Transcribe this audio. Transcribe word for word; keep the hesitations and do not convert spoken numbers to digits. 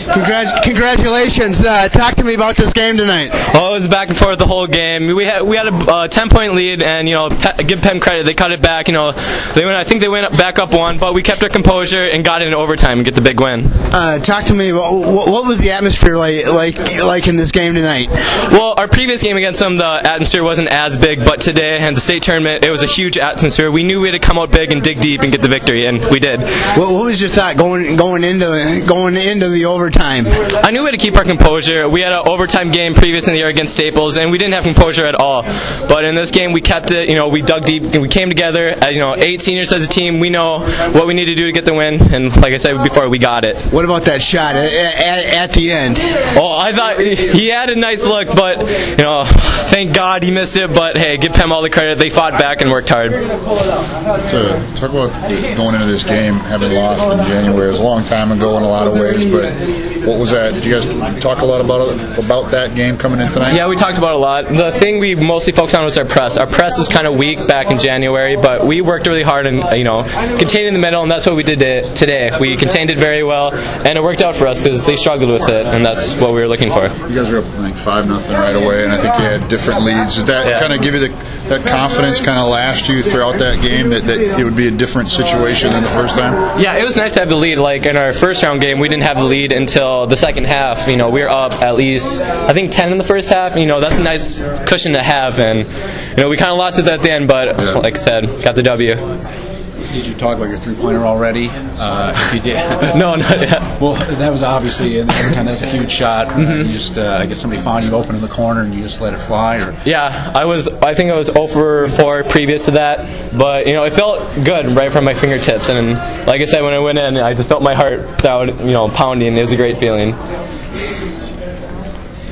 Congrat- congratulations. Uh, talk to me about this game tonight. Well, it was back and forth the whole game. We had we had a uh, ten point lead, and you know, pe- give Penn credit, they cut it back. You know, they went. I think they went back up one, but we kept our composure and got it in overtime and get the big win. Uh, talk to me about what, what was the atmosphere like, like like in this game tonight? Well, our previous game against them, the atmosphere wasn't as big, but today and the state tournament, it was a huge atmosphere. We knew we had to come out big and dig deep and get the victory, and we did. What, what was your thought going going into the, going into the overtime? I knew we had to keep our composure. We had an overtime game previous in the year against Staples, and we didn't have composure at all. But in this game, we kept it. You know, we dug deep and we came together. As you know, eight seniors as a team. We know what we need to do to get the win, and like I said before, we got it. What about that shot at, at, at the end? Oh, I thought he had a nice look, but you know, thank God he missed it. But hey, give Pem all the credit. They fought back and worked hard. So, talk about going into this game, having lost in January. It was a long time ago in a lot of ways, but what was that? Did you guys talk a lot about about that game coming in tonight? Yeah, we talked about it a lot. The thing we mostly focused on was our press. Our press was kind of weak back in January, but we worked really hard and you know contained in the middle, and that's what we did today. We contained it very well, and it worked out for us because they struggled with it, and that's what we were looking for. You guys were up like five nothing right away, and I think you had different leads. Did that yeah. kind of give you the, that confidence, kind of last you throughout that game, that, that it would be a different situation than the first time? Yeah, it was nice to have the lead. Like in our first round game, we didn't have the lead until the second half. You know, we were up at least I think ten in the first half. You know, that's a nice cushion to have, and you know we kind of lost it at the end, but yeah. like I said, got the W. Did you talk about your three-pointer already? Uh, if you did, no, not yet. Well, that was obviously in every time that's a huge shot. Mm-hmm. You just, uh, I guess somebody found you open in the corner and you just let it fly. Or yeah, I was. I think I was zero for four previous to that, but you know it felt good right from my fingertips. And like I said, when I went in, I just felt my heart, you know, pounding. It was a great feeling.